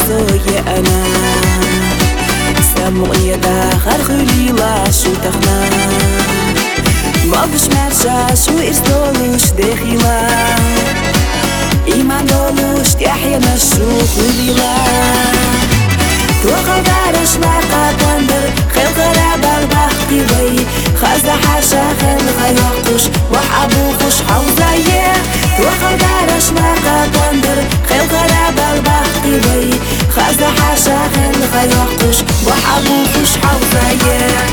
صوي أنا سمعني داخل خليلا شو تخنا ما بش مرشا شو إرسلوش داخلا إيمان دولوش تحيا مشروع خليلا توقع دارش لاقا تندر خيل غراب البخت بي خازة حاشا خيل غيوقش وحبو خش حوزايا توقع دارش لاقا تندر خيل غراب البخت بي خازة حاشا خيل غيوقش وحبو خش حوزايا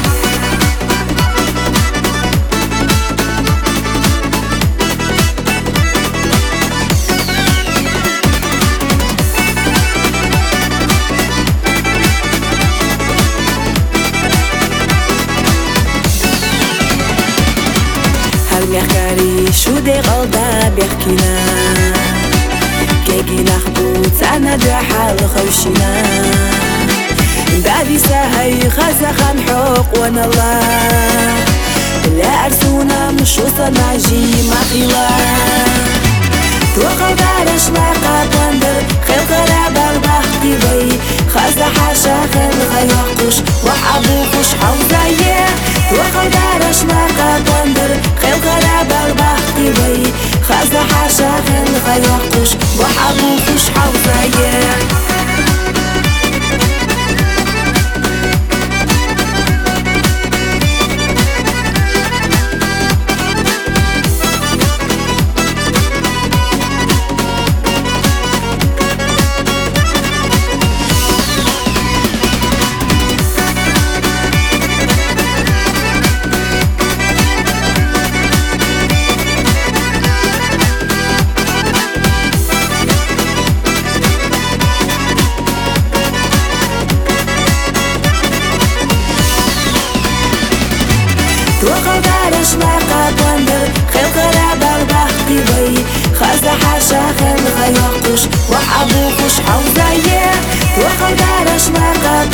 هالمحكاري شو دي غلطة بيحكينا كيكي نخبوط أنا جحال خوشينا دادي ساهي خازا خان حق وانا الله لا أرسونا مش وصلنا جي مخيلا توقع دارش لاقا تندر خيل غراب البخت بي خازا حاشا خيل غيوقش وحبو خش حوزايا توقع دارش لاقا تندر خيل غراب البخت بي خازا حاشا خيل غيوقش وحبو خش حوزايا توقع دارش لاقا تندر خيل غراب البخت بي خازة حاشا خيل غيوقش وحبو خش حوزايا توقع دارش لاقا